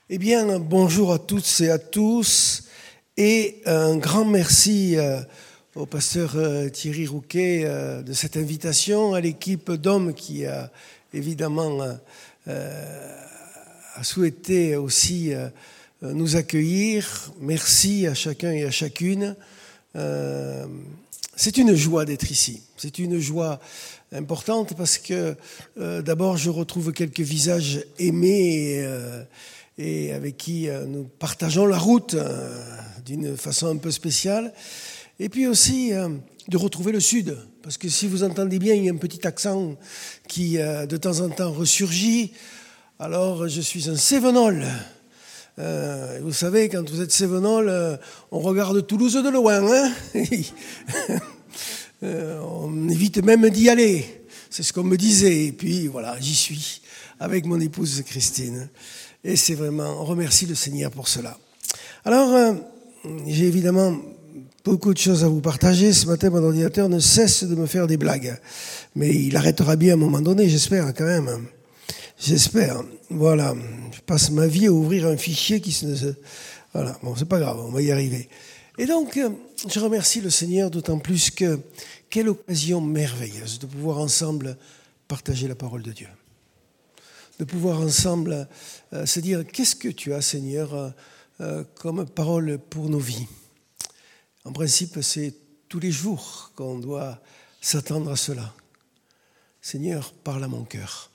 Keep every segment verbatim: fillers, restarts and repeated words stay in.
Eh bien, bonjour à toutes et à tous, et un grand merci euh, au pasteur euh, Thierry Rouquet euh, de cette invitation, à l'équipe d'hommes qui a évidemment euh, a souhaité aussi euh, nous accueillir. Merci à chacun et à chacune. Euh, c'est une joie d'être ici. C'est une joie importante parce que euh, d'abord je retrouve quelques visages aimés et, euh, et avec qui euh, nous partageons la route euh, d'une façon un peu spéciale. Et puis aussi euh, de retrouver le Sud, parce que si vous entendez bien, il y a un petit accent qui euh, de temps en temps ressurgit. Alors je suis un Cévenol. Euh, vous savez, quand vous êtes Cévenol, euh, on regarde Toulouse de loin, hein. euh, on évite même d'y aller. C'est ce qu'on me disait. Et puis voilà, j'y suis avec mon épouse Christine. Et c'est vraiment, on remercie le Seigneur pour cela. Alors, euh, j'ai évidemment beaucoup de choses à vous partager. Ce matin, mon ordinateur ne cesse de me faire des blagues. Mais il arrêtera bien à un moment donné, j'espère quand même. J'espère. Voilà. Je passe ma vie à ouvrir un fichier qui se... Voilà. Bon, c'est pas grave, on va y arriver. Et donc, je remercie le Seigneur d'autant plus que quelle occasion merveilleuse de pouvoir ensemble partager la parole de Dieu. De pouvoir ensemble euh, se dire, qu'est-ce que tu as, Seigneur, euh, comme parole pour nos vies. En principe, c'est tous les jours qu'on doit s'attendre à cela. Seigneur, parle à mon cœur.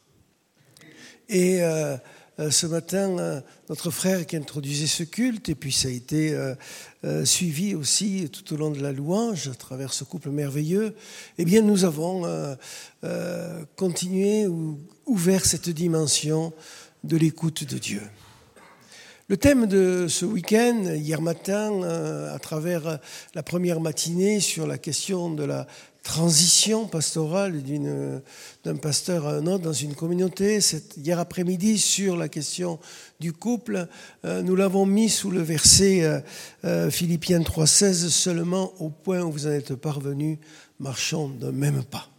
Et euh, euh, ce matin, euh, notre frère qui introduisait ce culte, et puis ça a été euh, euh, suivi aussi tout au long de la louange, à travers ce couple merveilleux, eh bien nous avons euh, euh, continué ou ouvert cette dimension de l'écoute de Dieu. Le thème de ce week-end, hier matin, euh, à travers la première matinée sur la question de la transition pastorale d'une, d'un pasteur à un autre dans une communauté, cette, hier après-midi sur la question du couple, euh, nous l'avons mis sous le verset euh, euh, Philippiens trois seize, seulement au point où vous en êtes parvenus, marchons d'un même pas.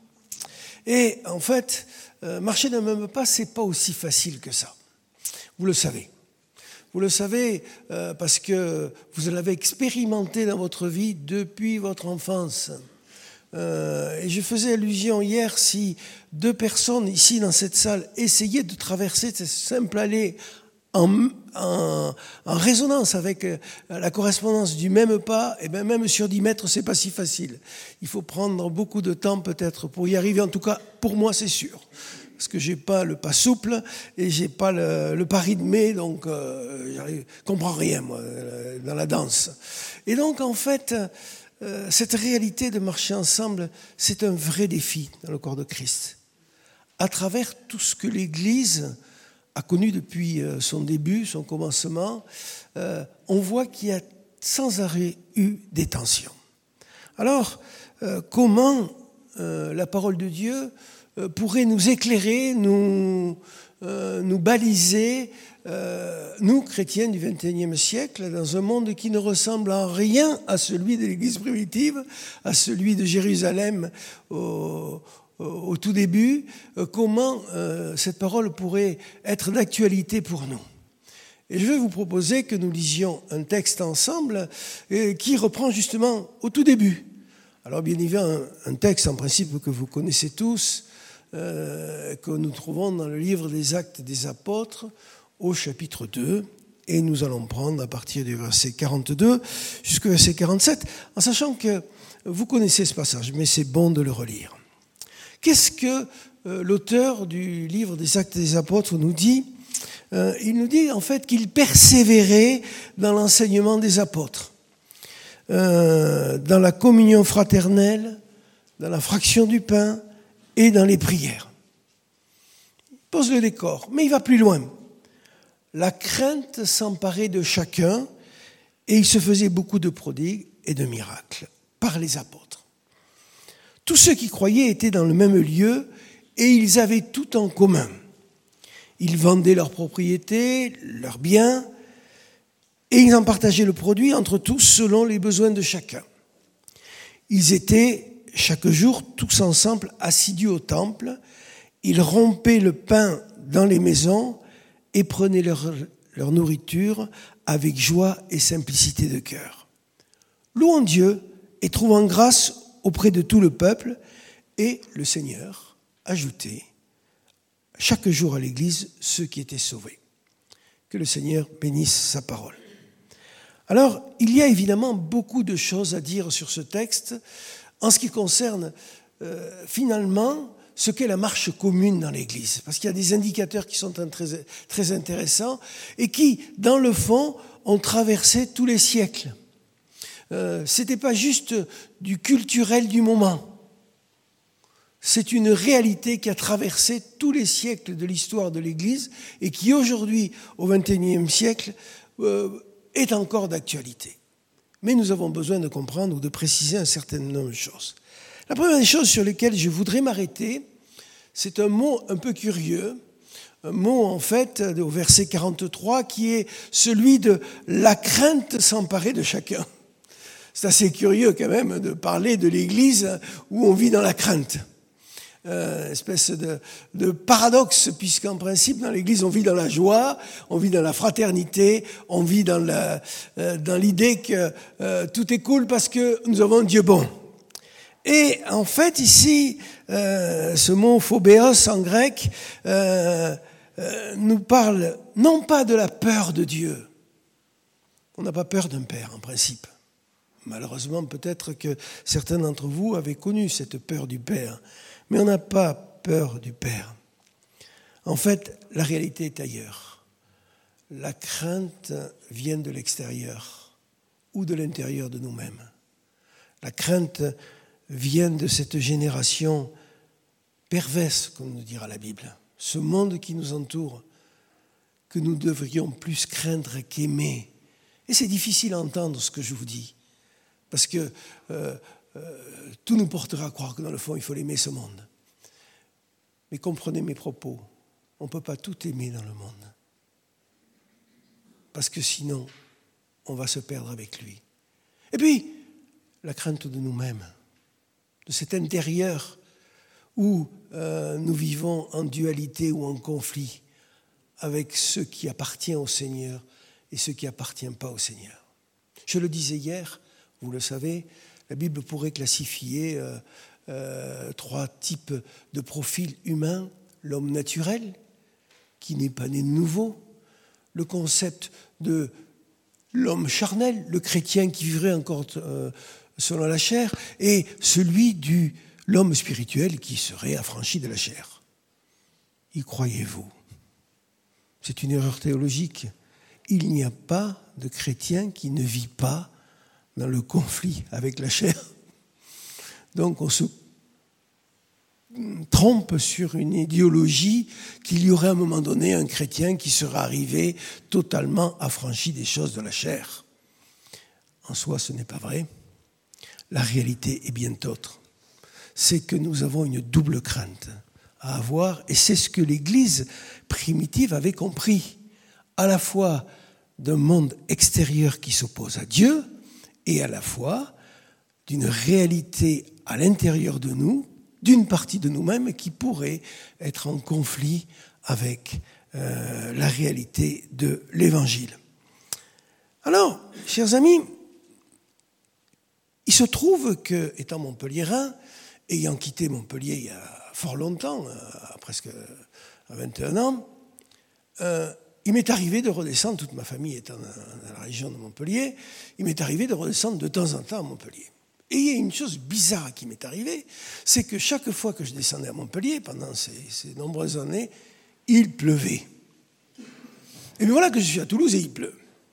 Et en fait, euh, marcher d'un même pas, c'est pas aussi facile que ça. Vous le savez. Vous le savez euh, parce que vous l'avez expérimenté dans votre vie depuis votre enfance. Euh, et je faisais allusion hier, si deux personnes ici dans cette salle essayaient de traverser cette simple allée en, en, en résonance avec la correspondance du même pas, et bien même sur dix mètres, c'est pas si facile. Il faut prendre beaucoup de temps peut-être pour y arriver. En tout cas, pour moi, c'est sûr. Parce que j'ai pas le pas souple et j'ai pas le, le pas rythmé, donc euh, je comprends rien, moi, dans la danse. Et donc, en fait, euh, cette réalité de marcher ensemble, c'est un vrai défi dans le corps de Christ. À travers tout ce que l'Église a connu depuis son début, son commencement, euh, on voit qu'il y a sans arrêt eu des tensions. Alors, euh, comment euh, la parole de Dieu pourrait nous éclairer, nous, euh, nous baliser, euh, nous, chrétiens du vingt et unième siècle, dans un monde qui ne ressemble en rien à celui de l'Église primitive, à celui de Jérusalem au, au, au tout début, euh, comment euh, cette parole pourrait être d'actualité pour nous. Et je vais vous proposer que nous lisions un texte ensemble euh, qui reprend justement au tout début. Alors bien évidemment, un, un texte en principe que vous connaissez tous, Euh, que nous trouvons dans le livre des Actes des Apôtres au chapitre deux, et nous allons prendre à partir du verset quarante-deux jusqu'au verset quarante-sept, en sachant que vous connaissez ce passage, mais c'est bon de le relire. Qu'est-ce que euh, l'auteur du livre des Actes des Apôtres nous dit ? euh, Il nous dit en fait qu'il persévérait dans l'enseignement des apôtres, euh, dans la communion fraternelle, dans la fraction du pain, et dans les prières. Il pose le décor, mais il va plus loin. La crainte s'emparait de chacun et il se faisait beaucoup de prodigues et de miracles par les apôtres. Tous ceux qui croyaient étaient dans le même lieu et ils avaient tout en commun. Ils vendaient leurs propriétés, leurs biens et ils en partageaient le produit entre tous selon les besoins de chacun. Ils étaient chaque jour, tous ensemble, assidus au temple, ils rompaient le pain dans les maisons et prenaient leur, leur nourriture avec joie et simplicité de cœur. Louant Dieu et trouvant grâce auprès de tout le peuple, et le Seigneur ajoutait chaque jour à l'Église ceux qui étaient sauvés. Que le Seigneur bénisse sa parole. Alors, il y a évidemment beaucoup de choses à dire sur ce texte en ce qui concerne euh, finalement ce qu'est la marche commune dans l'Église. Parce qu'il y a des indicateurs qui sont très, très intéressants et qui, dans le fond, ont traversé tous les siècles. Euh, ce n'était pas juste du culturel du moment. C'est une réalité qui a traversé tous les siècles de l'histoire de l'Église et qui aujourd'hui, au vingt et unième siècle, euh, est encore d'actualité. Mais nous avons besoin de comprendre ou de préciser un certain nombre de choses. La première des choses sur lesquelles je voudrais m'arrêter, c'est un mot un peu curieux, un mot en fait au verset quarante-trois qui est celui de « la crainte s'emparer de chacun ». C'est assez curieux quand même de parler de l'Église où on vit dans la crainte. Euh, espèce de, de paradoxe, puisqu'en principe, dans l'Église, on vit dans la joie, on vit dans la fraternité, on vit dans, la, euh, dans l'idée que euh, tout est cool parce que nous avons un Dieu bon. Et en fait, ici, euh, ce mot phobéos en grec euh, euh, nous parle non pas de la peur de Dieu. On n'a pas peur d'un père, en principe. Malheureusement, peut-être que certains d'entre vous avaient connu cette peur du père. Mais on n'a pas peur du Père. En fait, la réalité est ailleurs. La crainte vient de l'extérieur ou de l'intérieur de nous-mêmes. La crainte vient de cette génération perverse, comme nous dira la Bible. Ce monde qui nous entoure, que nous devrions plus craindre qu'aimer. Et c'est difficile à entendre ce que je vous dis, parce que euh, Euh, tout nous portera à croire que dans le fond, il faut aimer ce monde. Mais comprenez mes propos, on ne peut pas tout aimer dans le monde. Parce que sinon, on va se perdre avec lui. Et puis, la crainte de nous-mêmes, de cet intérieur où euh, nous vivons en dualité ou en conflit avec ce qui appartient au Seigneur et ce qui n'appartient pas au Seigneur. Je le disais hier, vous le savez, la Bible pourrait classifier euh, euh, trois types de profils humains. L'homme naturel, qui n'est pas né de nouveau. Le concept de l'homme charnel, le chrétien qui vivrait encore euh, selon la chair. Et celui de l'homme spirituel qui serait affranchi de la chair. Y croyez-vous? C'est une erreur théologique. Il n'y a pas de chrétien qui ne vit pas dans le conflit avec la chair. Donc on se trompe sur une idéologie qu'il y aurait à un moment donné un chrétien qui serait arrivé totalement affranchi des choses de la chair. En soi, ce n'est pas vrai. La réalité est bien autre. C'est que nous avons une double crainte à avoir, et c'est ce que l'Église primitive avait compris, à la fois d'un monde extérieur qui s'oppose à Dieu, et à la fois d'une réalité à l'intérieur de nous, d'une partie de nous-mêmes qui pourrait être en conflit avec euh, la réalité de l'Évangile. Alors, chers amis, il se trouve que, étant montpelliérain, ayant quitté Montpellier il y a fort longtemps, à presque à vingt et un ans, euh, il m'est arrivé de redescendre, toute ma famille étant dans la région de Montpellier, il m'est arrivé de redescendre de temps en temps à Montpellier. Et il y a une chose bizarre qui m'est arrivée, c'est que chaque fois que je descendais à Montpellier, pendant ces, ces nombreuses années, il pleuvait. Et bien voilà que je suis à Toulouse et il pleut.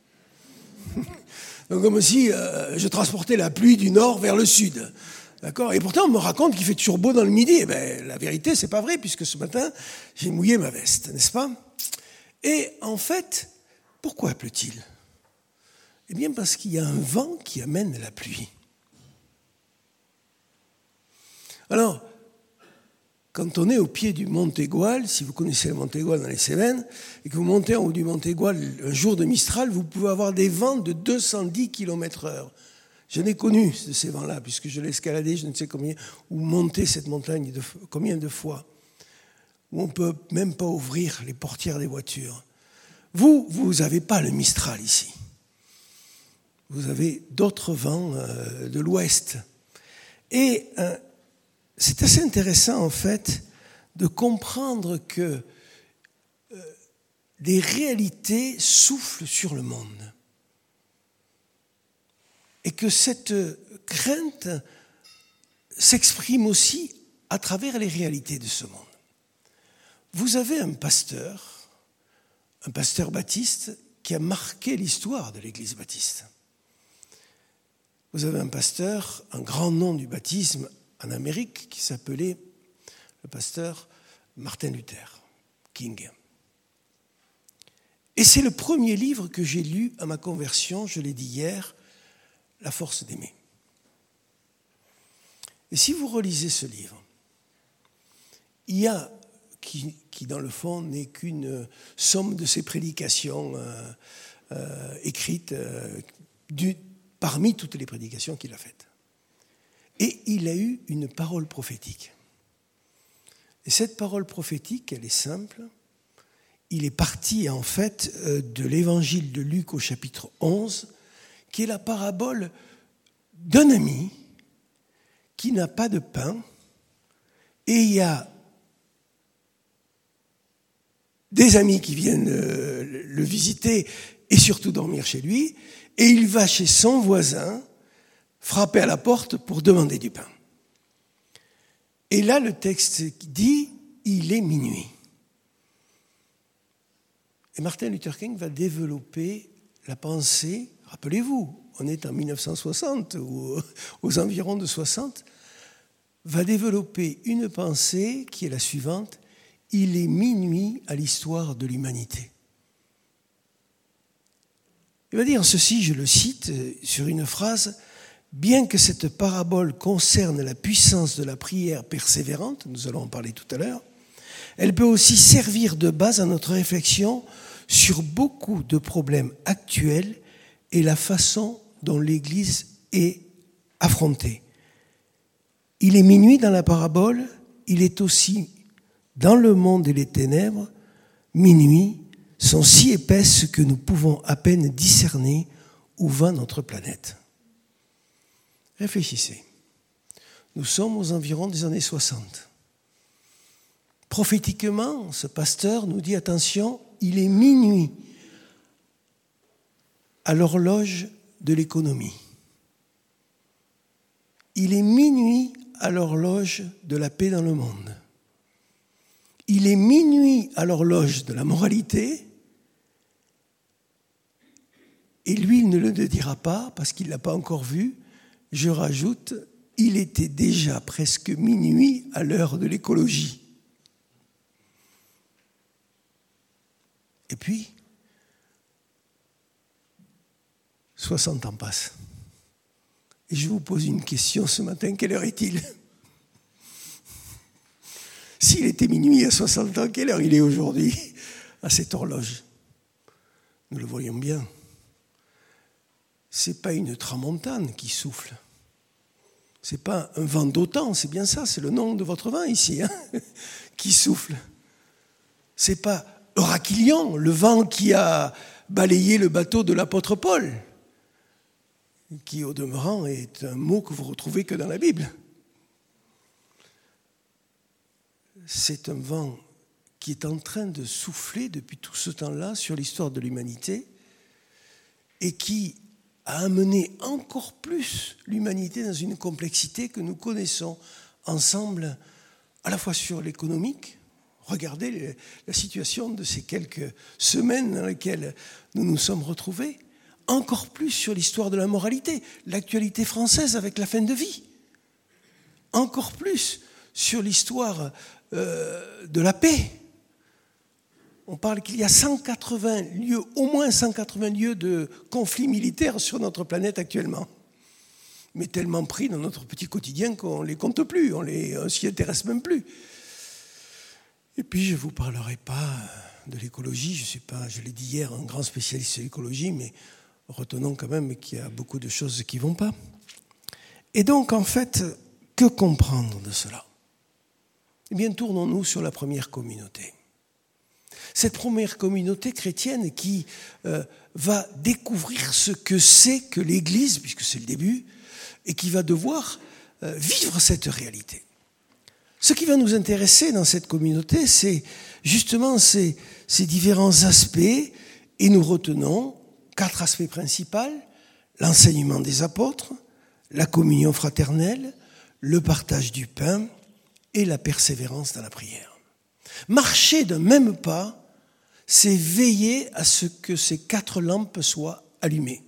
Donc comme si euh, je transportais la pluie du nord vers le sud. D'accord ? Et pourtant, on me raconte qu'il fait toujours beau dans le midi. Eh bien, la vérité, c'est pas vrai, puisque ce matin, j'ai mouillé ma veste, n'est-ce pas ? Et en fait, pourquoi pleut-il ? Eh bien, parce qu'il y a un vent qui amène la pluie. Alors, quand on est au pied du Mont Égual, si vous connaissez le Mont Égual dans les Cévennes, et que vous montez en haut du Mont Égual un jour de Mistral, vous pouvez avoir des vents de deux cent dix kilomètres heure. Je n'ai connu de ces vents-là, puisque je l'ai escaladé, je ne sais combien, ou monté cette montagne de, combien de fois, où on ne peut même pas ouvrir les portières des voitures. Vous, vous n'avez pas le Mistral ici. Vous avez d'autres vents euh, de l'ouest. Et euh, c'est assez intéressant, en fait, de comprendre que euh, des réalités soufflent sur le monde. Et que cette crainte s'exprime aussi à travers les réalités de ce monde. Vous avez un pasteur, un pasteur baptiste, qui a marqué l'histoire de l'Église baptiste. Vous avez un pasteur, un grand nom du baptisme en Amérique, qui s'appelait le pasteur Martin Luther King. Et c'est le premier livre que j'ai lu à ma conversion, je l'ai dit hier, La force d'aimer. Et si vous relisez ce livre, il y a, qui, qui dans le fond n'est qu'une somme de ses prédications euh, euh, écrites euh, du, parmi toutes les prédications qu'il a faites. Et il a eu une parole prophétique. Et cette parole prophétique, elle est simple. Il est parti en fait de l'évangile de Luc au chapitre onze, qui est la parabole d'un ami qui n'a pas de pain, et il y a des amis qui viennent le visiter et surtout dormir chez lui, et il va chez son voisin frapper à la porte pour demander du pain. Et là, le texte dit « il est minuit ». Et Martin Luther King va développer la pensée, rappelez-vous, on est en mille neuf cent soixante ou aux environs de soixante, va développer une pensée qui est la suivante: il est minuit à l'histoire de l'humanité. Il va dire ceci, je le cite sur une phrase: bien que cette parabole concerne la puissance de la prière persévérante, nous allons en parler tout à l'heure, elle peut aussi servir de base à notre réflexion sur beaucoup de problèmes actuels et la façon dont l'Église est affrontée. Il est minuit dans la parabole, il est aussi dans le monde et les ténèbres, minuit, sont si épaisses que nous pouvons à peine discerner où va notre planète. Réfléchissez. Nous sommes aux environs des années soixante. Prophétiquement, ce pasteur nous dit, attention, il est minuit à l'horloge de l'économie. Il est minuit à l'horloge de la paix dans le monde. Il est minuit à l'horloge de la moralité. Et lui, il ne le dira pas parce qu'il ne l'a pas encore vu. Je rajoute, il était déjà presque minuit à l'heure de l'écologie. Et puis, soixante ans passent. Et je vous pose une question ce matin, quelle heure est-il ? S'il était minuit à soixante ans, quelle heure il est aujourd'hui à cette horloge ? Nous le voyons bien. Ce n'est pas une tramontane qui souffle. Ce n'est pas un vent d'autant, c'est bien ça, c'est le nom de votre vent ici, hein, qui souffle. Ce n'est pas Eurachilion, le vent qui a balayé le bateau de l'apôtre Paul, qui au demeurant est un mot que vous ne retrouvez que dans la Bible. C'est un vent qui est en train de souffler depuis tout ce temps-là sur l'histoire de l'humanité et qui a amené encore plus l'humanité dans une complexité que nous connaissons ensemble, à la fois sur l'économique. Regardez la situation de ces quelques semaines dans lesquelles nous nous sommes retrouvés, encore plus sur l'histoire de la moralité, l'actualité française avec la fin de vie, encore plus sur l'histoire euh, de la paix. On parle qu'il y a cent quatre-vingts lieux, au moins cent quatre-vingts lieux de conflits militaires sur notre planète actuellement. Mais tellement pris dans notre petit quotidien qu'on ne les compte plus, on ne s'y intéresse même plus. Et puis je ne vous parlerai pas de l'écologie, je ne suis pas, je l'ai dit hier, un grand spécialiste de l'écologie, mais retenons quand même qu'il y a beaucoup de choses qui ne vont pas. Et donc en fait, que comprendre de cela ? Eh bien, tournons-nous sur la première communauté. cette première communauté chrétienne qui euh, va découvrir ce que c'est que l'Église, puisque c'est le début, et qui va devoir euh, vivre cette réalité. Ce qui va nous intéresser dans cette communauté, c'est justement ces, ces différents aspects, et nous retenons quatre aspects principaux: l'enseignement des apôtres, la communion fraternelle, le partage du pain et la persévérance dans la prière. Marcher d'un même pas, c'est veiller à ce que ces quatre lampes soient allumées.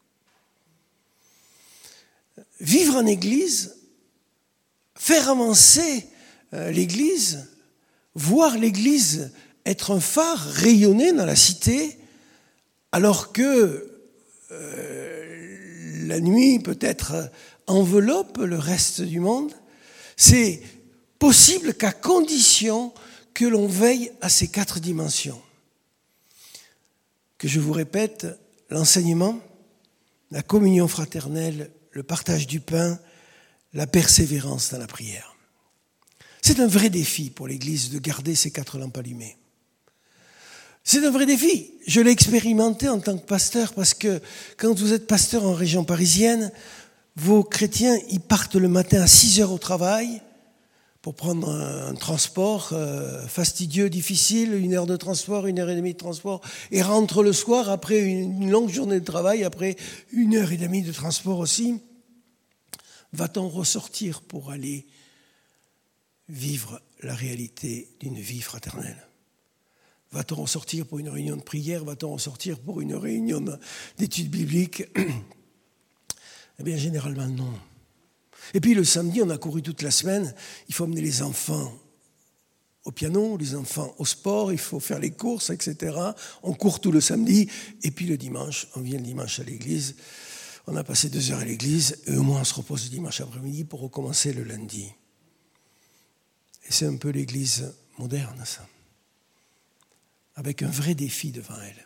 Vivre en Église, faire avancer l'Église, voir l'Église être un phare, rayonner dans la cité, alors que euh, la nuit peut-être enveloppe le reste du monde, c'est possible qu'à condition que l'on veille à ces quatre dimensions. Que je vous répète, l'enseignement, la communion fraternelle, le partage du pain, la persévérance dans la prière. C'est un vrai défi pour l'Église de garder ces quatre lampes allumées. C'est un vrai défi. Je l'ai expérimenté en tant que pasteur parce que quand vous êtes pasteur en région parisienne, vos chrétiens, ils partent le matin à six heures au travail pour prendre un transport euh, fastidieux, difficile, une heure de transport, une heure et demie de transport, et rentrent le soir après une longue journée de travail, après une heure et demie de transport aussi. Va-t-on ressortir pour aller vivre la réalité d'une vie fraternelle? Va-t-on ressortir pour une réunion de prière? Va-t-on ressortir pour une réunion d'études bibliques? Eh bien, généralement, non. Et puis, le samedi, on a couru toute la semaine. Il faut amener les enfants au piano, les enfants au sport, il faut faire les courses, et cetera. On court tout le samedi. Et puis, le dimanche, on vient le dimanche à l'église. On a passé deux heures à l'église. Et au moins, on se repose le dimanche après-midi pour recommencer le lundi. Et c'est un peu l'église moderne, ça. Avec un vrai défi devant elle.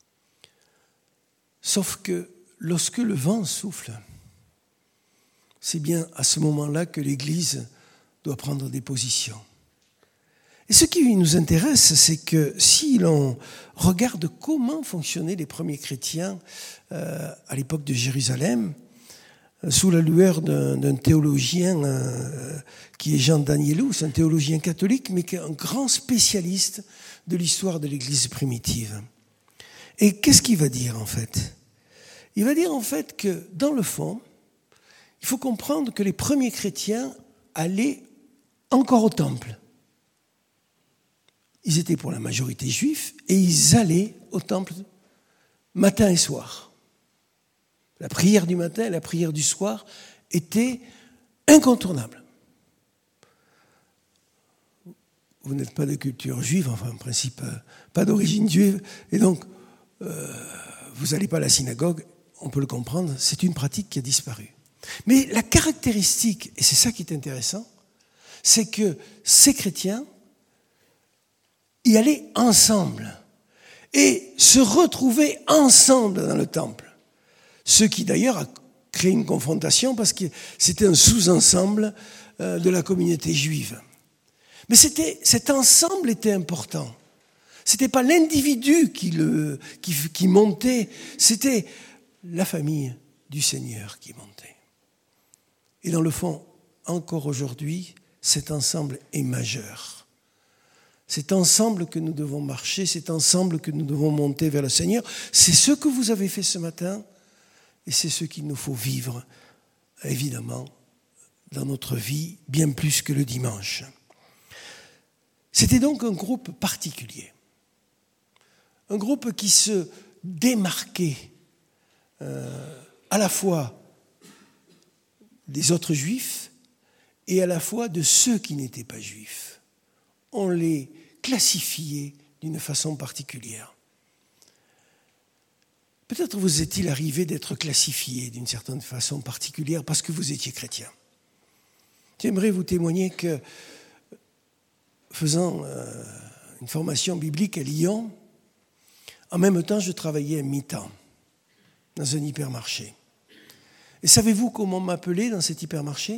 Sauf que lorsque le vent souffle, c'est bien à ce moment-là que l'Église doit prendre des positions. Et ce qui nous intéresse, c'est que si l'on regarde comment fonctionnaient les premiers chrétiens euh, à l'époque de Jérusalem, euh, sous la lueur d'un, d'un théologien euh, qui est Jean Danielous, un théologien catholique, mais qui est un grand spécialiste de l'histoire de l'Église primitive. Et qu'est-ce qu'il va dire en fait? Il va dire en fait que dans le fond, il faut comprendre que les premiers chrétiens allaient encore au temple. Ils étaient pour la majorité juifs et ils allaient au temple matin et soir. La prière du matin et la prière du soir étaient incontournables. Vous n'êtes pas de culture juive, enfin en principe pas d'origine juive, et donc euh, vous n'allez pas à la synagogue, on peut le comprendre, c'est une pratique qui a disparu. Mais la caractéristique, et c'est ça qui est intéressant, c'est que ces chrétiens y allaient ensemble et se retrouvaient ensemble dans le temple. Ce qui d'ailleurs a créé une confrontation parce que c'était un sous-ensemble de la communauté juive. Mais c'était, cet ensemble était important. C'était pas l'individu qui, le, qui, qui montait, c'était la famille du Seigneur qui montait. Et dans le fond, encore aujourd'hui, cet ensemble est majeur. C'est ensemble que nous devons marcher, c'est ensemble que nous devons monter vers le Seigneur. C'est ce que vous avez fait ce matin et c'est ce qu'il nous faut vivre, évidemment, dans notre vie, bien plus que le dimanche. C'était donc un groupe particulier, un groupe qui se démarquait euh, à la fois des autres juifs et à la fois de ceux qui n'étaient pas juifs. On les classifiait d'une façon particulière. Peut-être vous est-il arrivé d'être classifié d'une certaine façon particulière parce que vous étiez chrétien. J'aimerais vous témoigner que, faisant euh, une formation biblique à Lyon, en même temps, je travaillais à mi-temps dans un hypermarché. Et savez-vous comment on m'appelait dans cet hypermarché?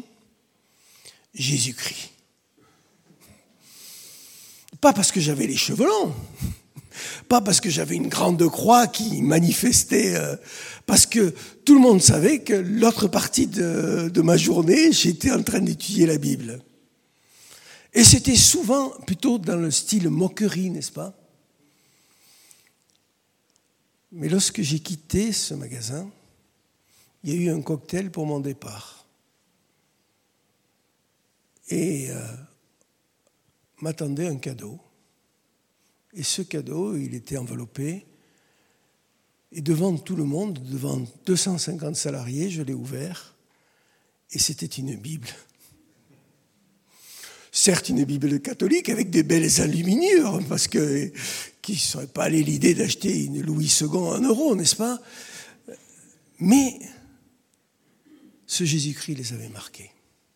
Jésus-Christ. Pas parce que j'avais les cheveux longs, Pas parce que j'avais une grande croix qui manifestait, euh, parce que tout le monde savait que l'autre partie de, de ma journée, j'étais en train d'étudier la Bible. Et c'était souvent plutôt dans le style moquerie, n'est-ce pas? Mais lorsque j'ai quitté ce magasin, il y a eu un cocktail pour mon départ. Et euh, m'attendait un cadeau. Et ce cadeau, il était enveloppé. Et devant tout le monde, devant deux cent cinquante salariés, je l'ai ouvert. Et c'était une Bible. Certes, une Bible catholique avec des belles enluminures, parce que qui ne serait pas allé l'idée d'acheter une Louis second à un euro, n'est-ce pas? Mais ce Jésus-Christ les avait marqués.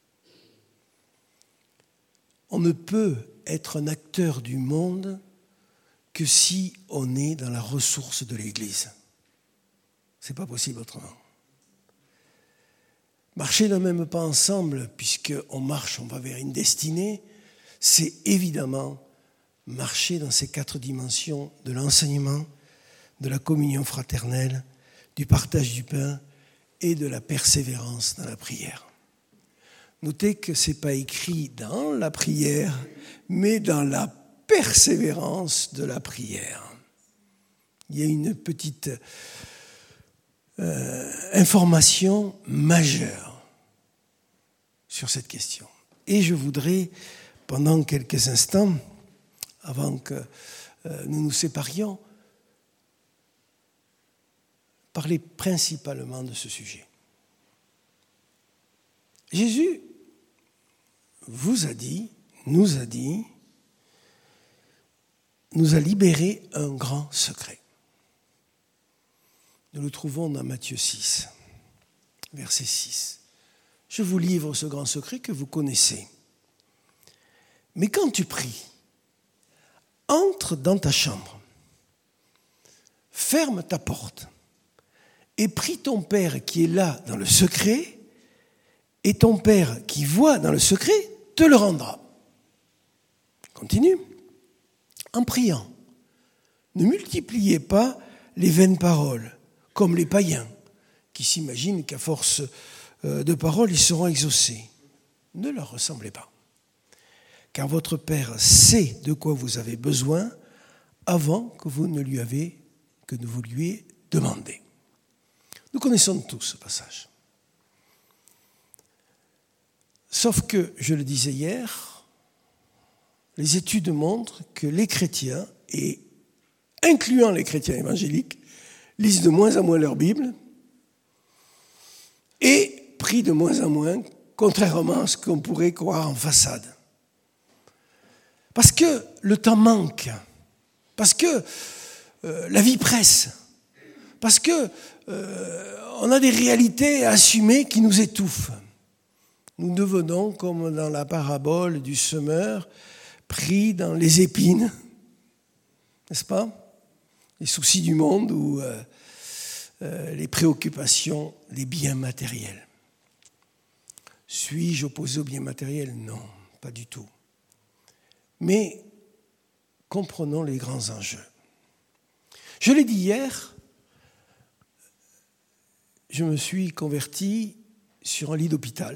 On ne peut être un acteur du monde que si on est dans la ressource de l'Église. Ce n'est pas possible autrement. Marcher ne même pas ensemble, puisqu'on marche, on va vers une destinée, c'est évidemment marcher dans ces quatre dimensions de l'enseignement, de la communion fraternelle, du partage du pain et de la persévérance dans la prière. Notez que ce n'est pas écrit dans la prière, mais dans la persévérance de la prière. Il y a une petite euh, information majeure sur cette question. Et je voudrais, pendant quelques instants, avant que euh, nous nous séparions, parler principalement de ce sujet. Jésus vous a dit, nous a dit, nous a libéré un grand secret. Nous le trouvons dans Matthieu six, verset six. Je vous livre ce grand secret que vous connaissez. Mais quand tu pries, entre dans ta chambre, ferme ta porte et prie ton Père qui est là dans le secret, et ton Père qui voit dans le secret te le rendra. Continue. En priant, ne multipliez pas les vaines paroles, comme les païens, qui s'imaginent qu'à force de paroles, ils seront exaucés. Ne leur ressemblez pas. Car votre Père sait de quoi vous avez besoin avant que vous ne lui avez, que vous lui ayez demandé. Nous connaissons tous ce passage. Sauf que, je le disais hier, les études montrent que les chrétiens, et incluant les chrétiens évangéliques, lisent de moins en moins leur Bible et prient de moins en moins, contrairement à ce qu'on pourrait croire en façade. Parce que le temps manque, parce que euh, la vie presse, parce que euh, on a des réalités à assumer qui nous étouffent. Nous devenons, comme dans la parabole du semeur, pris dans les épines, n'est-ce pas? Les soucis du monde ou euh, euh, les préoccupations, les biens matériels. Suis-je opposé aux biens matériels? Non, pas du tout. Mais comprenons les grands enjeux. Je l'ai dit hier, je me suis converti sur un lit d'hôpital.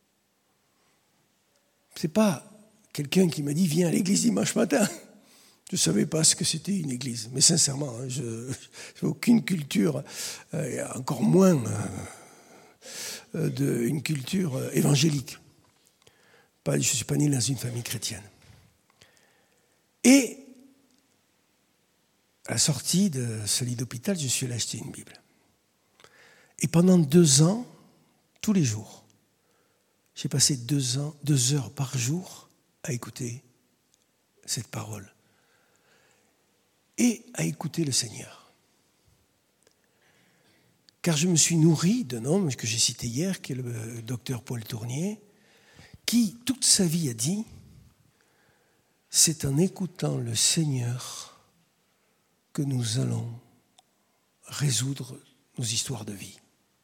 Ce n'est pas quelqu'un qui m'a dit « Viens à l'église dimanche matin ». Je ne savais pas ce que c'était une église. Mais sincèrement, hein, je n'ai aucune culture, euh, encore moins euh, de, une culture euh, évangélique. Pas, je ne suis pas né dans une famille chrétienne. Et à la sortie de ce lit d'hôpital, je suis allé acheter une Bible. Et pendant deux ans, tous les jours, j'ai passé deux, ans, deux heures par jour à écouter cette parole et à écouter le Seigneur. Car je me suis nourri d'un homme que j'ai cité hier, qui est le docteur Paul Tournier, qui, toute sa vie, a dit « C'est en écoutant le Seigneur que nous allons résoudre nos histoires de vie. »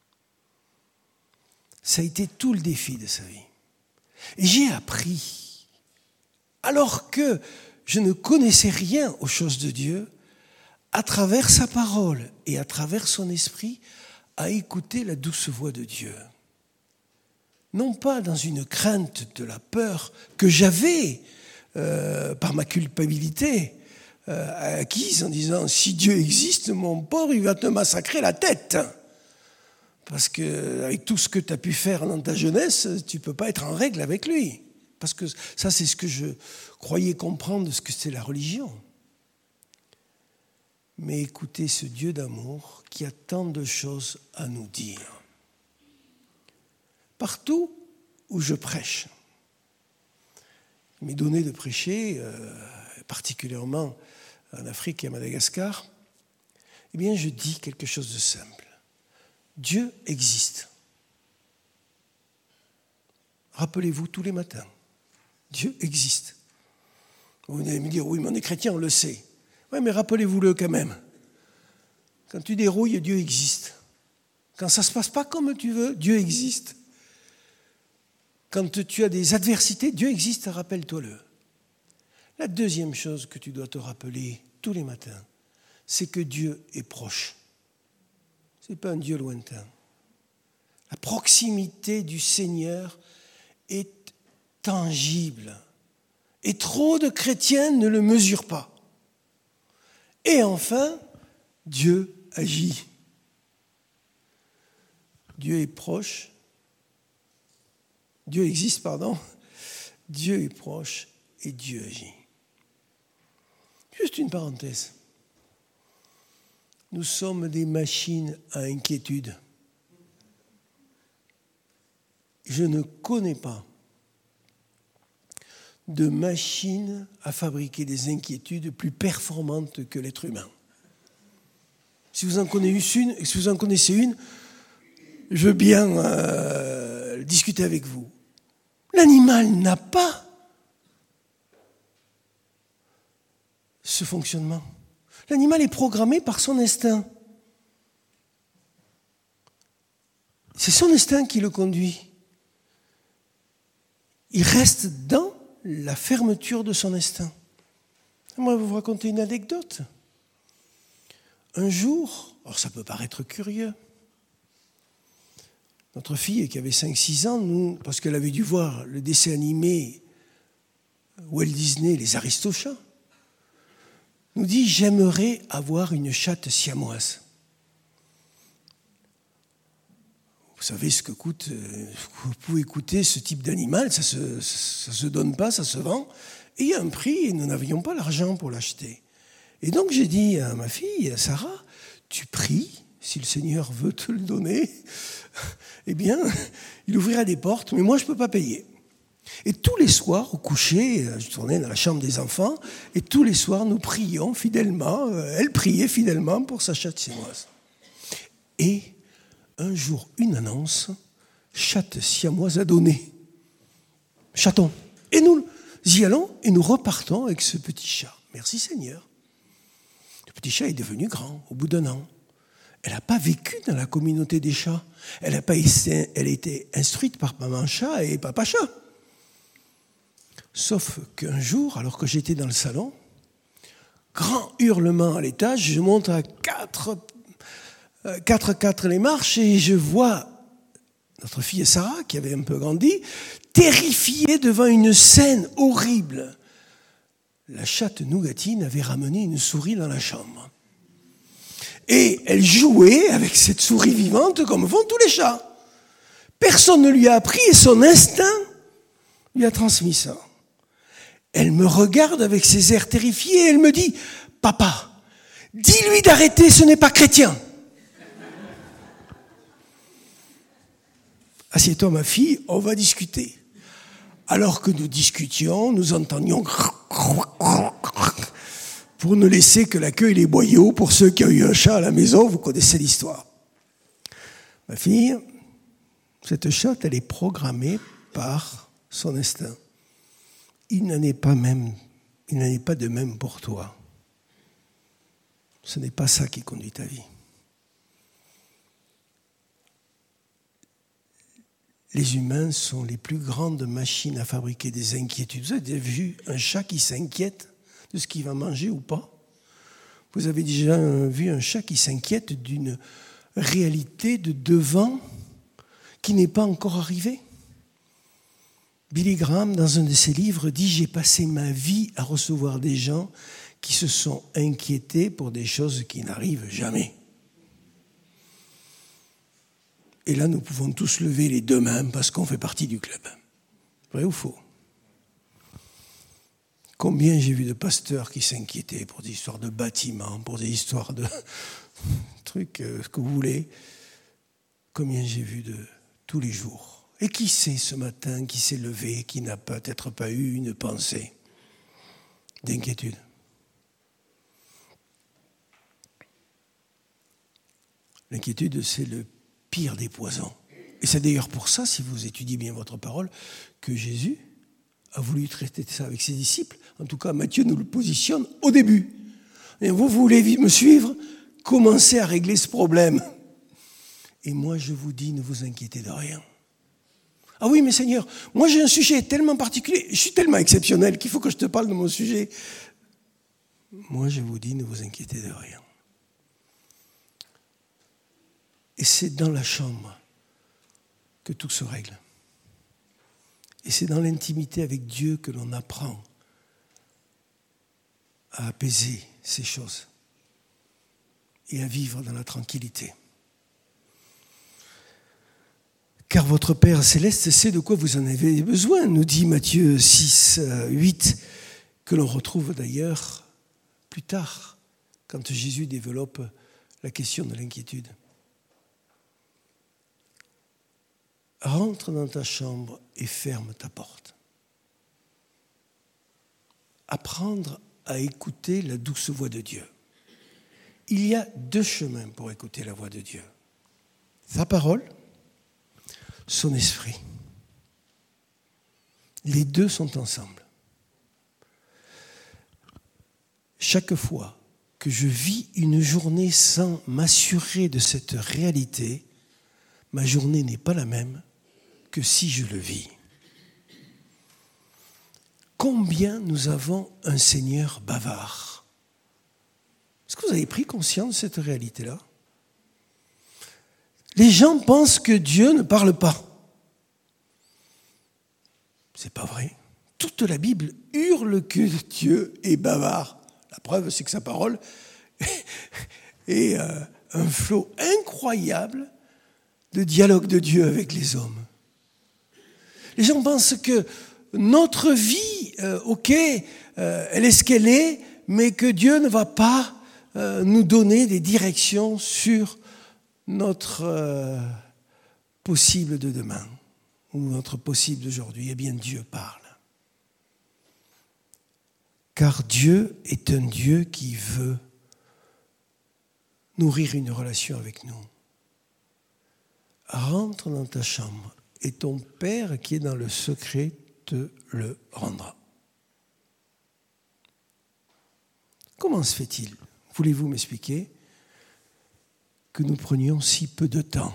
Ça a été tout le défi de sa vie. Et j'ai appris, alors que je ne connaissais rien aux choses de Dieu, à travers sa parole et à travers son esprit, à écouter la douce voix de Dieu. Non pas dans une crainte de la peur que j'avais euh, par ma culpabilité, euh, acquise en disant « si Dieu existe, mon pauvre, il va te massacrer la tête ». Parce qu'avec tout ce que tu as pu faire dans ta jeunesse, tu ne peux pas être en règle avec lui. Parce que ça, c'est ce que je croyais comprendre de ce que c'est la religion. Mais écoutez ce Dieu d'amour qui a tant de choses à nous dire. Partout où je prêche, il m'est donné de prêcher, euh, particulièrement en Afrique et à Madagascar, eh bien je dis quelque chose de simple. Dieu existe. Rappelez-vous tous les matins, Dieu existe. Vous allez me dire, oui, mais on est chrétien, on le sait. Oui, mais rappelez-vous-le quand même. Quand tu dérouilles, Dieu existe. Quand ça ne se passe pas comme tu veux, Dieu existe. Quand tu as des adversités, Dieu existe, rappelle-toi-le. La deuxième chose que tu dois te rappeler tous les matins, c'est que Dieu est proche. Ce n'est pas un Dieu lointain. La proximité du Seigneur est tangible. Et trop de chrétiens ne le mesurent pas. Et enfin, Dieu agit. Dieu est proche. Dieu existe, pardon. Dieu est proche et Dieu agit. Juste une parenthèse. Nous sommes des machines à inquiétude. Je ne connais pas de machine à fabriquer des inquiétudes plus performantes que l'être humain. Si vous en connaissez une, si vous en connaissez une, je veux bien euh, discuter avec vous. L'animal n'a pas ce fonctionnement. L'animal est programmé par son instinct. C'est son instinct qui le conduit. Il reste dans la fermeture de son instinct. Moi, je vais vous raconter une anecdote. Un jour, alors ça peut paraître curieux, notre fille qui avait cinq six ans, nous, parce qu'elle avait dû voir le dessin animé Walt Disney, Les Aristochats, nous dit « J'aimerais avoir une chatte siamoise ». Vous savez ce que coûte, vous pouvez coûter ce type d'animal, ça ne se, ça se donne pas, ça se vend. Et il y a un prix et nous n'avions pas l'argent pour l'acheter. Et donc j'ai dit à ma fille, à Sarah, tu pries, si le Seigneur veut te le donner, eh bien, il ouvrira des portes, mais moi je ne peux pas payer. Et tous les soirs, au coucher, je tournais dans la chambre des enfants, et tous les soirs nous prions fidèlement, elle priait fidèlement pour sa chatte siamoise. Et un jour, une annonce, chatte siamoise à donner. Chaton. Et nous y allons et nous repartons avec ce petit chat. Merci Seigneur. Le petit chat est devenu grand au bout d'un an. Elle n'a pas vécu dans la communauté des chats. Elle a, pas été, elle a été instruite par maman chat et papa chat. Sauf qu'un jour, alors que j'étais dans le salon, grand hurlement à l'étage, je monte à quatre Quatre, quatre les marches et je vois notre fille Sarah, qui avait un peu grandi, terrifiée devant une scène horrible. La chatte Nougatine avait ramené une souris dans la chambre. Et elle jouait avec cette souris vivante comme font tous les chats. Personne ne lui a appris et son instinct lui a transmis ça. Elle me regarde avec ses airs terrifiés et elle me dit « Papa, dis-lui d'arrêter, ce n'est pas chrétien ». Assieds-toi, ma fille, on va discuter. Alors que nous discutions, nous entendions pour ne laisser que la queue et les boyaux. Pour ceux qui ont eu un chat à la maison, vous connaissez l'histoire. Ma fille, cette chatte, elle est programmée par son instinct. Il n'en est pas même, il n'en est pas de même pour toi. Ce n'est pas ça qui conduit ta vie. Les humains sont les plus grandes machines à fabriquer des inquiétudes. Vous avez vu un chat qui s'inquiète de ce qu'il va manger ou pas? Vous avez déjà vu un chat qui s'inquiète d'une réalité de devant qui n'est pas encore arrivée? Billy Graham, dans un de ses livres, dit « J'ai passé ma vie à recevoir des gens qui se sont inquiétés pour des choses qui n'arrivent jamais. » Et là, nous pouvons tous lever les deux mains parce qu'on fait partie du club. Vrai ou faux? Combien j'ai vu de pasteurs qui s'inquiétaient pour des histoires de bâtiments, pour des histoires de trucs, euh, ce que vous voulez. Combien j'ai vu de tous les jours. Et qui sait ce matin, qui s'est levé, qui n'a peut-être pas eu une pensée d'inquiétude? L'inquiétude, c'est le pire des poisons. Et c'est d'ailleurs pour ça, si vous étudiez bien votre parole, que Jésus a voulu traiter ça avec ses disciples. En tout cas, Matthieu nous le positionne au début. Et vous, vous voulez me suivre? Commencez à régler ce problème. Et moi, je vous dis, ne vous inquiétez de rien. Ah oui, mais Seigneur, moi j'ai un sujet tellement particulier, je suis tellement exceptionnel qu'il faut que je te parle de mon sujet. Moi, je vous dis, ne vous inquiétez de rien. Et c'est dans la chambre que tout se règle. Et c'est dans l'intimité avec Dieu que l'on apprend à apaiser ces choses et à vivre dans la tranquillité. Car votre Père céleste sait de quoi vous en avez besoin, nous dit Matthieu six, huit, que l'on retrouve d'ailleurs plus tard, quand Jésus développe la question de l'inquiétude. Rentre dans ta chambre et ferme ta porte. Apprendre à écouter la douce voix de Dieu. Il y a deux chemins pour écouter la voix de Dieu. Sa parole, son esprit. Les deux sont ensemble. Chaque fois que je vis une journée sans m'assurer de cette réalité, ma journée n'est pas la même que si je le vis. Combien nous avons un Seigneur bavard? Est-ce que vous avez pris conscience de cette réalité-là? Les gens pensent que Dieu ne parle pas. C'est pas vrai. Toute la Bible hurle que Dieu est bavard. La preuve, c'est que sa parole est un flot incroyable de dialogue de Dieu avec les hommes. Les gens pensent que notre vie, euh, ok, euh, elle est ce qu'elle est, mais que Dieu ne va pas euh, nous donner des directions sur notre euh, possible de demain ou notre possible d'aujourd'hui. Eh bien, Dieu parle. Car Dieu est un Dieu qui veut nourrir une relation avec nous. Rentre dans ta chambre et ton Père qui est dans le secret te le rendra. Comment se fait-il, voulez-vous m'expliquer, que nous prenions si peu de temps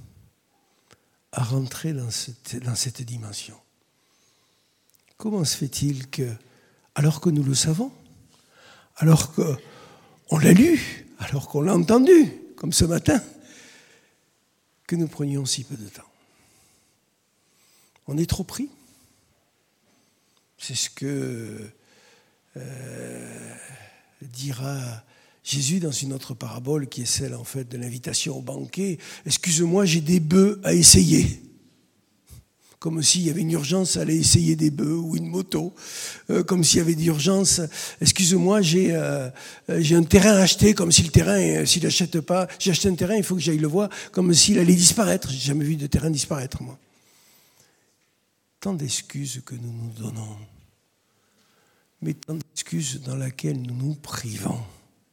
à rentrer dans cette, dans cette dimension? Comment se fait-il que, alors que nous le savons, alors qu'on l'a lu, alors qu'on l'a entendu, comme ce matin, que nous prenions si peu de temps? On est trop pris. C'est ce que euh, dira Jésus dans une autre parabole qui est celle en fait de l'invitation au banquet. Excuse-moi, j'ai des bœufs à essayer. Comme s'il y avait une urgence à aller essayer des bœufs ou une moto. Euh, comme s'il y avait d'urgence. Excuse-moi, j'ai, euh, j'ai un terrain à acheter, comme si le terrain, euh, s'il n'achète pas, j'ai acheté un terrain, il faut que j'aille le voir, comme s'il allait disparaître. J'ai jamais vu de terrain disparaître, moi. Tant d'excuses que nous nous donnons, mais tant d'excuses dans lesquelles nous nous privons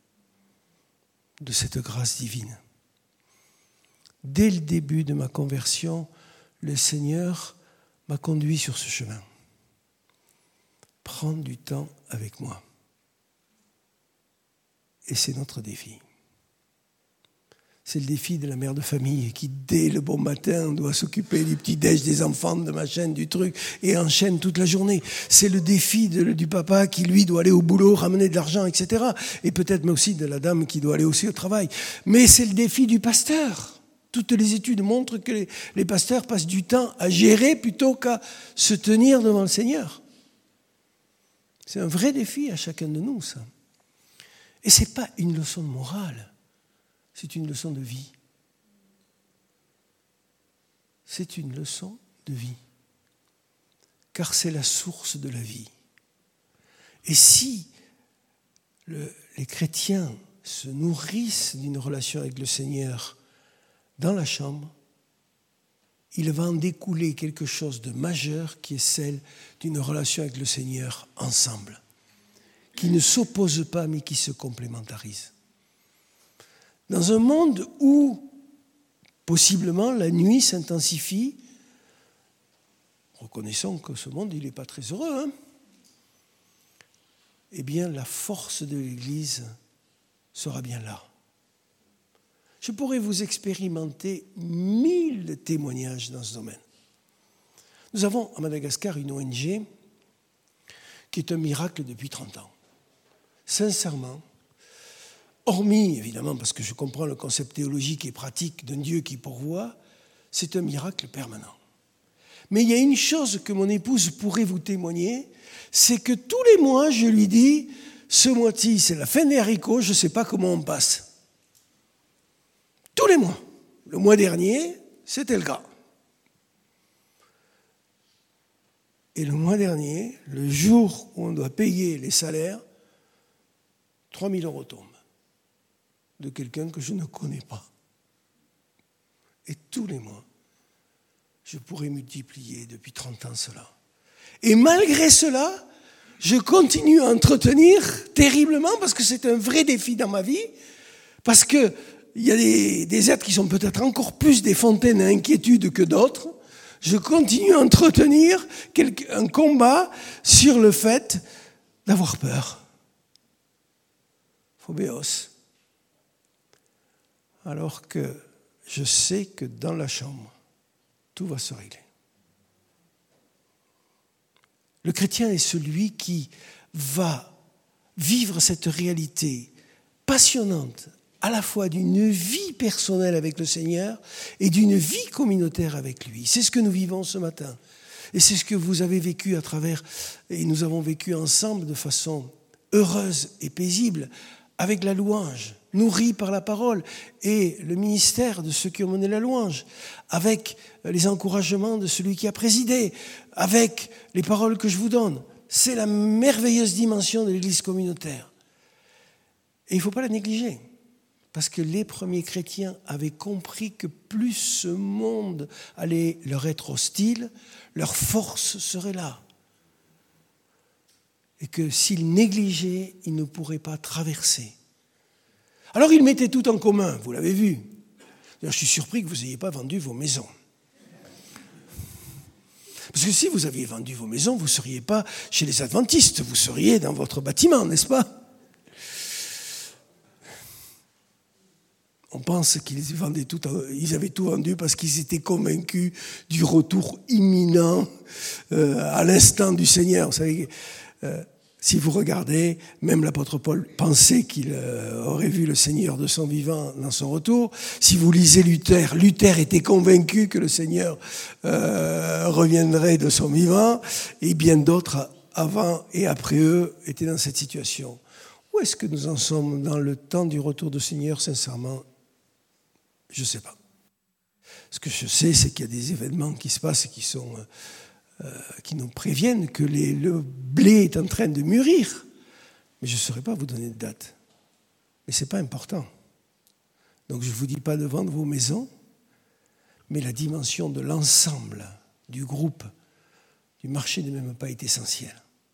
de cette grâce divine. Dès le début de ma conversion, le Seigneur m'a conduit sur ce chemin. Prendre du temps avec moi. Et c'est notre défi. C'est le défi de la mère de famille qui, dès le bon matin, doit s'occuper du petit-déj des enfants, de machin, du truc, et enchaîne toute la journée. C'est le défi de, du papa qui, lui, doit aller au boulot, ramener de l'argent, et cetera. Et peut-être mais aussi de la dame qui doit aller aussi au travail. Mais c'est le défi du pasteur. Toutes les études montrent que les, les pasteurs passent du temps à gérer plutôt qu'à se tenir devant le Seigneur. C'est un vrai défi à chacun de nous, ça. Et ce n'est pas une leçon de morale. C'est une leçon de vie. C'est une leçon de vie. Car c'est la source de la vie. Et si le, les chrétiens se nourrissent d'une relation avec le Seigneur dans la chambre, il va en découler quelque chose de majeur qui est celle d'une relation avec le Seigneur ensemble, qui ne s'oppose pas mais qui se complémentarise. Dans un monde où, possiblement, la nuit s'intensifie, reconnaissons que ce monde, il n'est pas très heureux, hein, eh bien, la force de l'Église sera bien là. Je pourrais vous expérimenter mille témoignages dans ce domaine. Nous avons à Madagascar une O N G qui est un miracle depuis trente ans. Sincèrement, hormis, évidemment, parce que je comprends le concept théologique et pratique d'un Dieu qui pourvoit, c'est un miracle permanent. Mais il y a une chose que mon épouse pourrait vous témoigner, c'est que tous les mois, je lui dis, ce mois-ci, c'est la fin des haricots, je ne sais pas comment on passe. Tous les mois. Le mois dernier, c'était le cas. Et le mois dernier, le jour où on doit payer les salaires, trois mille euros tombent de quelqu'un que je ne connais pas. Et tous les mois, je pourrais multiplier depuis trente ans cela. Et malgré cela, je continue à entretenir terriblement, parce que c'est un vrai défi dans ma vie, parce qu'il y a des, des êtres qui sont peut-être encore plus des fontaines à inquiétude que d'autres. Je continue à entretenir quelque, un combat sur le fait d'avoir peur. Phobéos. Alors que je sais que dans la chambre, tout va se régler. Le chrétien est celui qui va vivre cette réalité passionnante, à la fois d'une vie personnelle avec le Seigneur et d'une vie communautaire avec lui. C'est ce que nous vivons ce matin. Et c'est ce que vous avez vécu à travers, et nous avons vécu ensemble de façon heureuse et paisible, avec la louange, nourrie par la parole, et le ministère de ceux qui ont mené la louange, avec les encouragements de celui qui a présidé, avec les paroles que je vous donne. C'est la merveilleuse dimension de l'Église communautaire. Et il ne faut pas la négliger, parce que les premiers chrétiens avaient compris que plus ce monde allait leur être hostile, leur force serait là. Et que s'ils négligeaient, ils ne pourraient pas traverser. Alors ils mettaient tout en commun, vous l'avez vu. D'ailleurs, je suis surpris que vous n'ayez pas vendu vos maisons. Parce que si vous aviez vendu vos maisons, vous ne seriez pas chez les adventistes, vous seriez dans votre bâtiment, n'est-ce pas ? On pense qu'ils vendaient tout, ils avaient tout vendu parce qu'ils étaient convaincus du retour imminent euh, à l'instant du Seigneur. Vous savez, euh, si vous regardez, même l'apôtre Paul pensait qu'il euh, aurait vu le Seigneur de son vivant dans son retour. Si vous lisez Luther, Luther était convaincu que le Seigneur euh, reviendrait de son vivant, et bien d'autres, avant et après eux, étaient dans cette situation. Où est-ce que nous en sommes dans le temps du retour du Seigneur, sincèrement ? Je ne sais pas. Ce que je sais, c'est qu'il y a des événements qui se passent et qui, sont, euh, qui nous préviennent que les, le blé est en train de mûrir. Mais je ne saurais pas vous donner de date. Mais ce n'est pas important. Donc je ne vous dis pas de vendre vos maisons, mais la dimension de l'ensemble, du groupe, du marché n'est même pas essentielle.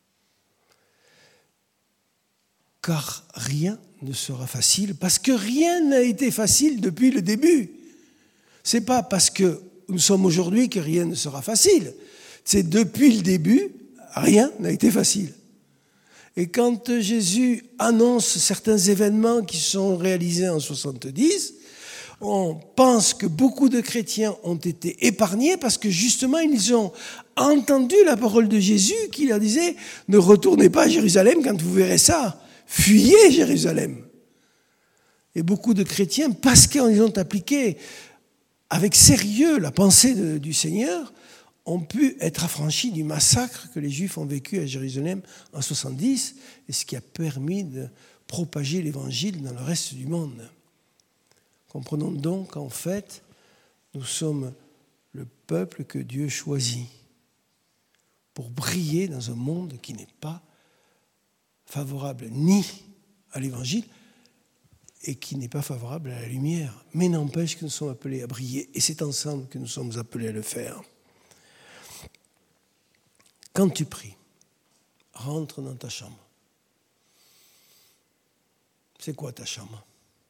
Car rien ne sera facile, parce que rien n'a été facile depuis le début. Ce n'est pas parce que nous sommes aujourd'hui que rien ne sera facile. C'est depuis le début, rien n'a été facile. Et quand Jésus annonce certains événements qui sont réalisés en soixante-dix, On pense que beaucoup de chrétiens ont été épargnés parce que justement ils ont entendu la parole de Jésus qui leur disait « Ne retournez pas à Jérusalem quand vous verrez ça, fuyez Jérusalem ». Et beaucoup de chrétiens, parce qu'ils ont appliqué avec sérieux la pensée de, du Seigneur, ont pu être affranchis du massacre que les Juifs ont vécu à Jérusalem en soixante-dix, et ce qui a permis de propager l'Évangile dans le reste du monde. Comprenons donc qu'en fait, nous sommes le peuple que Dieu choisit pour briller dans un monde qui n'est pas favorable ni à l'Évangile et qui n'est pas favorable à la lumière. Mais n'empêche que nous sommes appelés à briller et c'est ensemble que nous sommes appelés à le faire. Quand tu pries, rentre dans ta chambre. C'est quoi ta chambre ?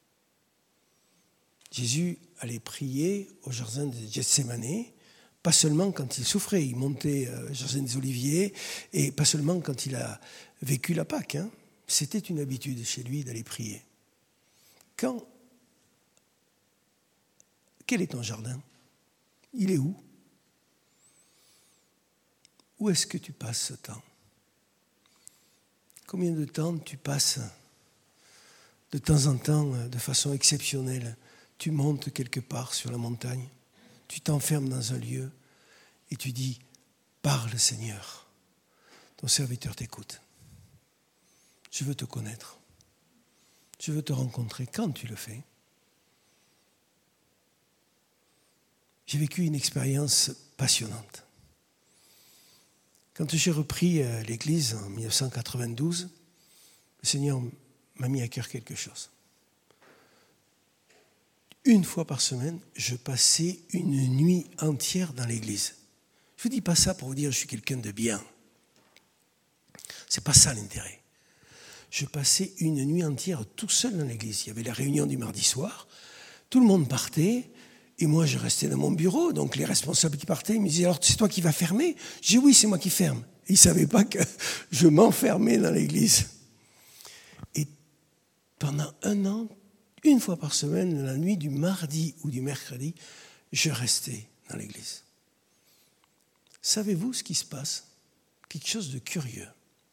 Jésus allait prier au jardin de Gethsémane, pas seulement quand il souffrait, il montait au jardin des Oliviers, et pas seulement quand il a vécu la Pâque. Hein. C'était une habitude chez lui d'aller prier. Quand, quel est ton jardin ? Il est où ? Où est-ce que tu passes ce temps ? Combien de temps tu passes de temps en temps, de façon exceptionnelle ? Tu montes quelque part sur la montagne, tu t'enfermes dans un lieu et tu dis « Parle Seigneur, ton serviteur t'écoute. Je veux te connaître. Je veux te rencontrer. » Quand tu le fais ? J'ai vécu une expérience passionnante. Quand j'ai repris l'Église en dix-neuf cent quatre-vingt-douze, le Seigneur m'a mis à cœur quelque chose. Une fois par semaine, je passais une nuit entière dans l'église. Je ne vous dis pas ça pour vous dire que je suis quelqu'un de bien. Ce n'est pas ça l'intérêt. Je passais une nuit entière tout seul dans l'église. Il y avait la réunion du mardi soir, tout le monde partait, et moi je restais dans mon bureau, donc les responsables qui partaient, ils me disaient « Alors c'est toi qui vas fermer ?» Je dis « Oui, c'est moi qui ferme. » Ils ne savaient pas que je m'enfermais dans l'église. Et pendant un an, une fois par semaine, la nuit du mardi ou du mercredi, je restais dans l'église. Savez-vous ce qui se passe ? Quelque chose de curieux.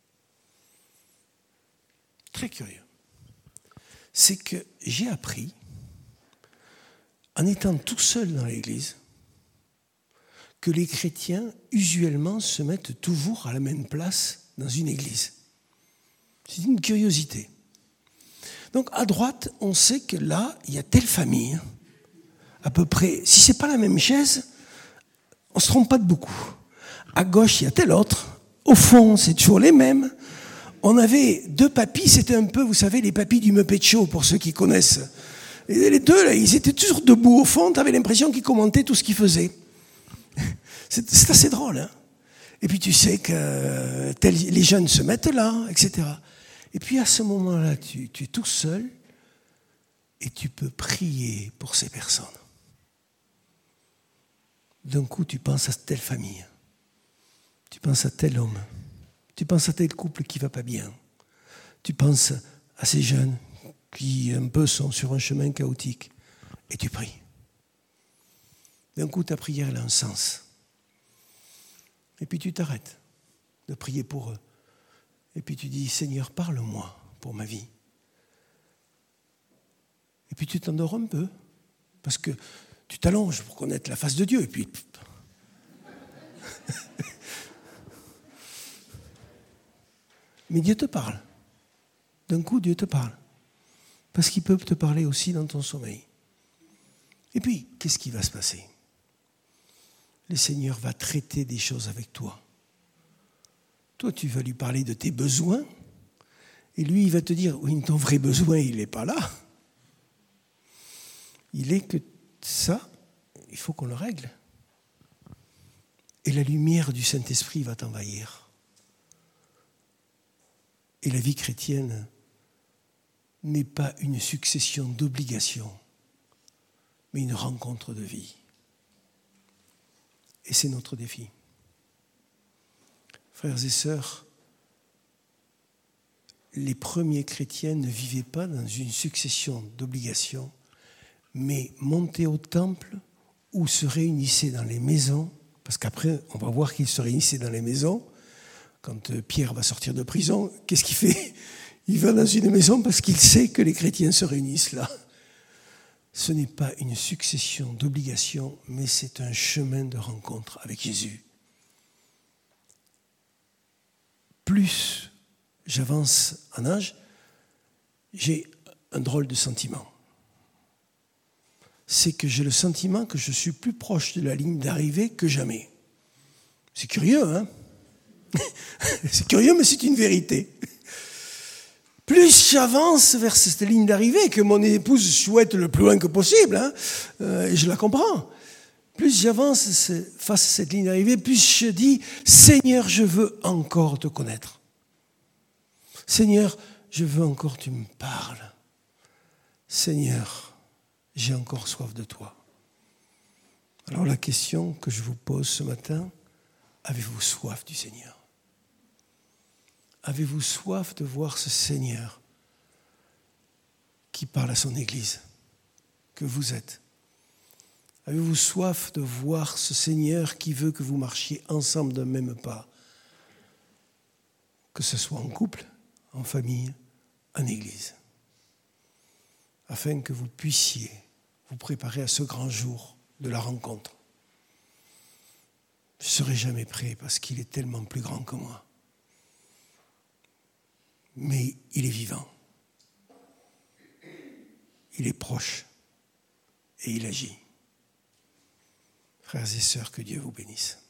Très curieux. C'est que j'ai appris, en étant tout seul dans l'église, que les chrétiens, usuellement, se mettent toujours à la même place dans une église. C'est une curiosité. Donc, à droite, on sait que là, il y a telle famille, à peu près. Si ce n'est pas la même chaise, on ne se trompe pas de beaucoup. À gauche, il y a telle autre. Au fond, c'est toujours les mêmes. On avait deux papis, c'était un peu, vous savez, les papis du Muppet Show, pour ceux qui connaissent. Et les deux, là, ils étaient toujours debout. Au fond, tu avais l'impression qu'ils commentaient tout ce qu'ils faisaient. C'est, c'est assez drôle, hein. Et puis, tu sais que tel, les jeunes se mettent là, et cetera. Et puis à ce moment-là, tu, tu es tout seul et tu peux prier pour ces personnes. D'un coup, tu penses à telle famille, tu penses à tel homme, tu penses à tel couple qui ne va pas bien, tu penses à ces jeunes qui un peu sont sur un chemin chaotique et tu pries. D'un coup, ta prière elle a un sens. Et puis tu t'arrêtes de prier pour eux. Et puis tu dis, Seigneur, parle-moi pour ma vie. Et puis tu t'endors un peu, parce que tu t'allonges pour connaître la face de Dieu. Et puis... Mais Dieu te parle. D'un coup, Dieu te parle. Parce qu'il peut te parler aussi dans ton sommeil. Et puis, qu'est-ce qui va se passer ? Le Seigneur va traiter des choses avec toi. Toi, tu vas lui parler de tes besoins, et lui, il va te dire, oui, ton vrai besoin, il n'est pas là. Il est que ça, il faut qu'on le règle. Et la lumière du Saint-Esprit va t'envahir. Et la vie chrétienne n'est pas une succession d'obligations, mais une rencontre de vie. Et c'est notre défi. Frères et sœurs, les premiers chrétiens ne vivaient pas dans une succession d'obligations, mais montaient au temple ou se réunissaient dans les maisons, parce qu'après, on va voir qu'ils se réunissaient dans les maisons. Quand Pierre va sortir de prison, qu'est-ce qu'il fait? Il va dans une maison parce qu'il sait que les chrétiens se réunissent là. Ce n'est pas une succession d'obligations, mais c'est un chemin de rencontre avec Jésus. Plus j'avance en âge, j'ai un drôle de sentiment. C'est que j'ai le sentiment que je suis plus proche de la ligne d'arrivée que jamais. C'est curieux, hein? C'est curieux, mais c'est une vérité. Plus j'avance vers cette ligne d'arrivée, que mon épouse souhaite le plus loin que possible, hein, euh, et je la comprends, plus j'avance face à cette ligne d'arrivée, plus je dis, Seigneur, je veux encore te connaître. Seigneur, je veux encore que tu me parles. Seigneur, j'ai encore soif de toi. Alors la question que je vous pose ce matin, avez-vous soif du Seigneur? Avez-vous soif de voir ce Seigneur qui parle à son Église, que vous êtes? Avez-vous soif de voir ce Seigneur qui veut que vous marchiez ensemble d'un même pas, que ce soit en couple, en famille, en Église, afin que vous puissiez vous préparer à ce grand jour de la rencontre? Je ne serai jamais prêt parce qu'il est tellement plus grand que moi. Mais il est vivant. Il est proche. Et il agit. Frères et sœurs, que Dieu vous bénisse.